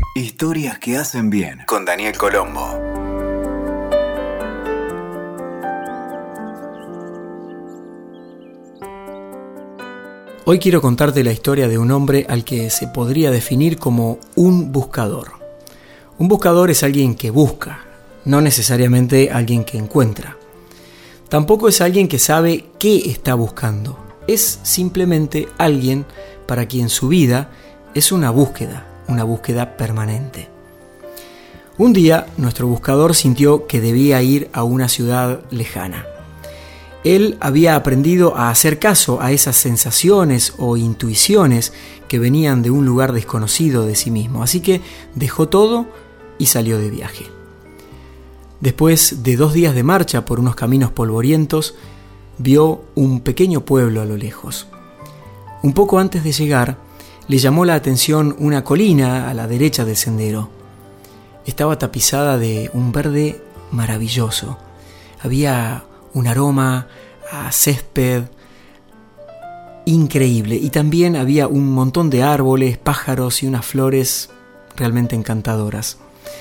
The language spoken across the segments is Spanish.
Historias que hacen bien con Daniel Colombo. Hoy quiero contarte la historia de un hombre al que se podría definir como un buscador. Un buscador es alguien que busca, no necesariamente alguien que encuentra. Tampoco es alguien que sabe qué está buscando. Es simplemente alguien para quien su vida es una búsqueda permanente. Un día, nuestro buscador sintió que debía ir a una ciudad lejana. Él había aprendido a hacer caso a esas sensaciones o intuiciones que venían de un lugar desconocido de sí mismo, así que dejó todo y salió de viaje. Después de 2 días de marcha por unos caminos polvorientos, vio un pequeño pueblo a lo lejos. Un poco antes de llegar, le llamó la atención una colina a la derecha del sendero. Estaba tapizada de un verde maravilloso. Había un aroma a césped increíble y también había un montón de árboles, pájaros y unas flores realmente encantadoras.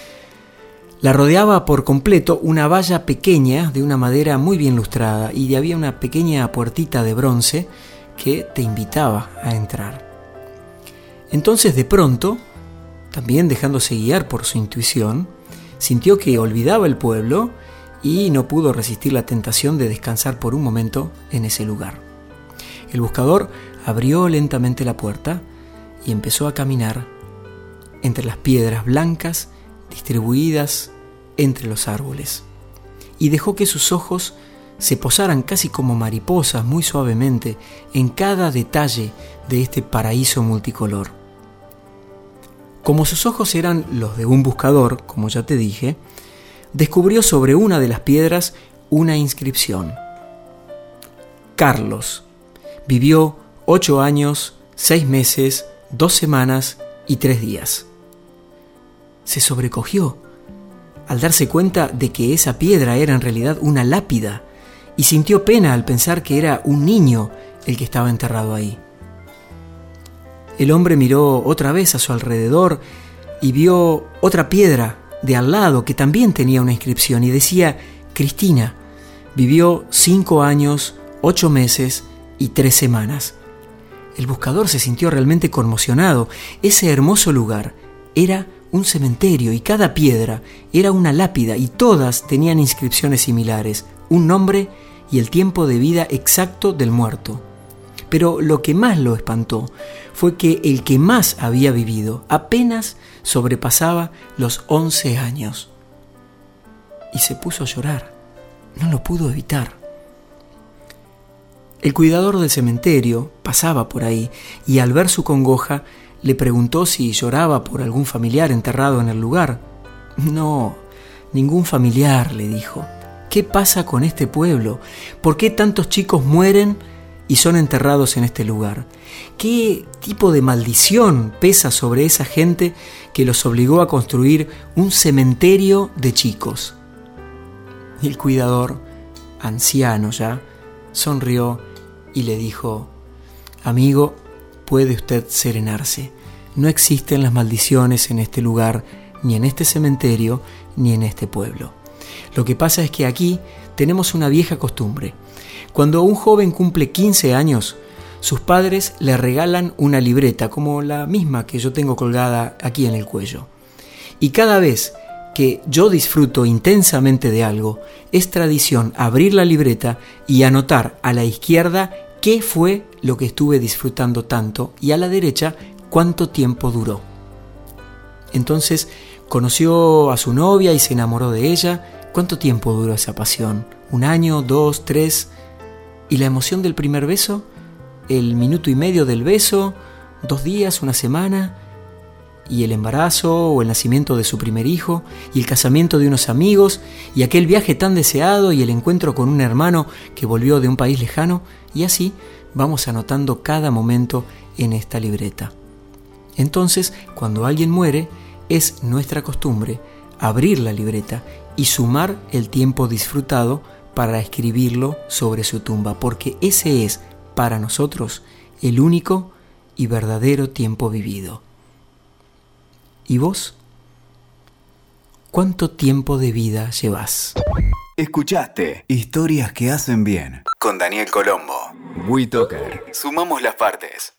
La rodeaba por completo una valla pequeña de una madera muy bien lustrada y había una pequeña puertita de bronce que te invitaba a entrar. Entonces de pronto, también dejándose guiar por su intuición, sintió que olvidaba el pueblo y no pudo resistir la tentación de descansar por un momento en ese lugar. El buscador abrió lentamente la puerta y empezó a caminar entre las piedras blancas distribuidas entre los árboles, y dejó que sus ojos se posaran casi como mariposas muy suavemente en cada detalle de este paraíso multicolor. Como sus ojos eran los de un buscador, como ya te dije, descubrió sobre una de las piedras una inscripción. Carlos vivió 8 años, 6 meses, 2 semanas y 3 días. Se sobrecogió al darse cuenta de que esa piedra era en realidad una lápida y sintió pena al pensar que era un niño el que estaba enterrado ahí. El hombre miró otra vez a su alrededor y vio otra piedra de al lado que también tenía una inscripción y decía: Cristina vivió 5 años, 8 meses y 3 semanas. El buscador se sintió realmente conmocionado. Ese hermoso lugar era un cementerio y cada piedra era una lápida y todas tenían inscripciones similares, un nombre y el tiempo de vida exacto del muerto. Pero lo que más lo espantó fue que el que más había vivido apenas sobrepasaba los 11 años. Y se puso a llorar. No lo pudo evitar. El cuidador del cementerio pasaba por ahí y al ver su congoja le preguntó si lloraba por algún familiar enterrado en el lugar. No, ningún familiar, le dijo. ¿Qué pasa con este pueblo? ¿Por qué tantos chicos mueren y son enterrados en este lugar? ¿Qué tipo de maldición pesa sobre esa gente que los obligó a construir un cementerio de chicos? Y el cuidador, anciano ya, sonrió y le dijo: Amigo, puede usted serenarse. No existen las maldiciones en este lugar, ni en este cementerio, ni en este pueblo. Lo que pasa es que aquí tenemos una vieja costumbre. Cuando un joven cumple 15 años, sus padres le regalan una libreta, como la misma que yo tengo colgada aquí en el cuello. Y cada vez que yo disfruto intensamente de algo, es tradición abrir la libreta y anotar a la izquierda qué fue lo que estuve disfrutando tanto y a la derecha cuánto tiempo duró. Entonces conoció a su novia y se enamoró de ella. ¿Cuánto tiempo duró esa pasión? ¿1 año, 2, 3? ¿Y la emoción del primer beso? ¿El minuto y medio del beso? 2 días, 1 semana? ¿Y el embarazo o el nacimiento de su primer hijo? ¿Y el casamiento de unos amigos? ¿Y aquel viaje tan deseado? ¿Y el encuentro con un hermano que volvió de un país lejano? Y así vamos anotando cada momento en esta libreta. Entonces, cuando alguien muere, es nuestra costumbre abrir la libreta y sumar el tiempo disfrutado para escribirlo sobre su tumba, porque ese es, para nosotros, el único y verdadero tiempo vivido. ¿Y vos? ¿Cuánto tiempo de vida llevas? Escuchaste Historias que hacen bien con Daniel Colombo. WeToker. Sumamos las partes.